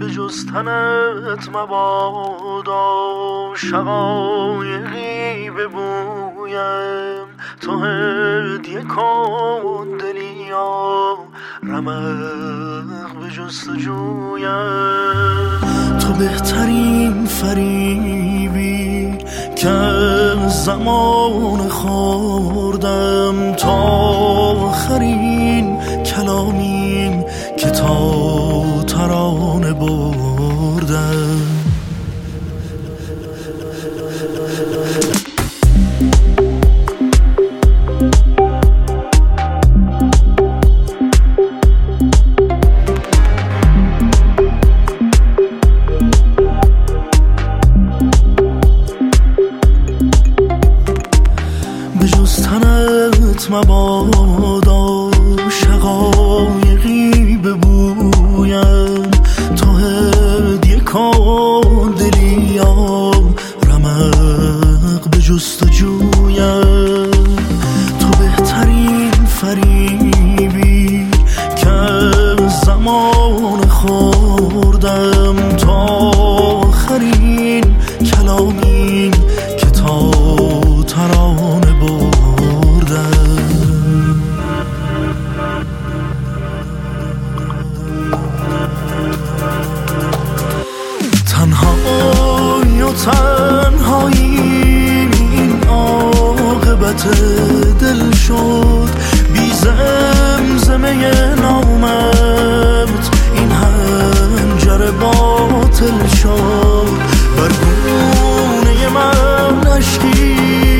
به جز تنت مبادا شقایقی ببویم، تو هدیه کن دلیا رمق به جستجویم. تو بهترین فریبی که زمان خوردم، تا آخرین کلامین که تا ترانه بردم. به جز تنت مبادا شقایقی ببویم، تو هدیه کن دلیا رمق به جستجویم. تو بهترین فریبی که زمان خوردم، تا آخرین کلامین که تا ترانه بردم. تنهایی و تنهایی این عاقبت دل شد، بی زمزمه نامت این هنجر باطل شد. بر گونه من اشکی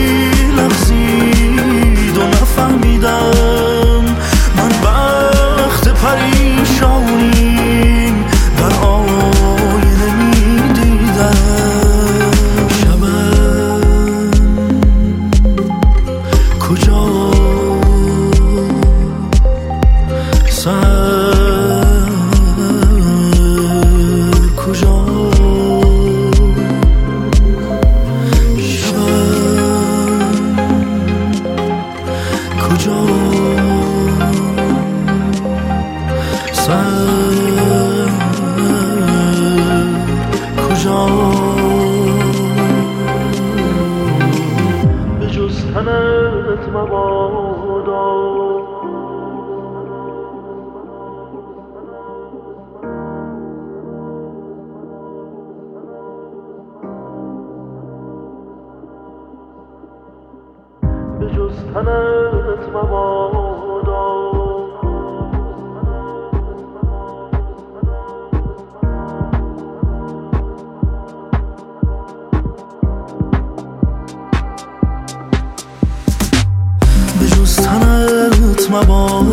لغزید و نفهمیدم من بخت پریشانیم در آینه می دیدم. شبم کجا سر کجا کجا سر کجا. به جز تنت مبادا به جز تنت مبادا به جز تنت مبادا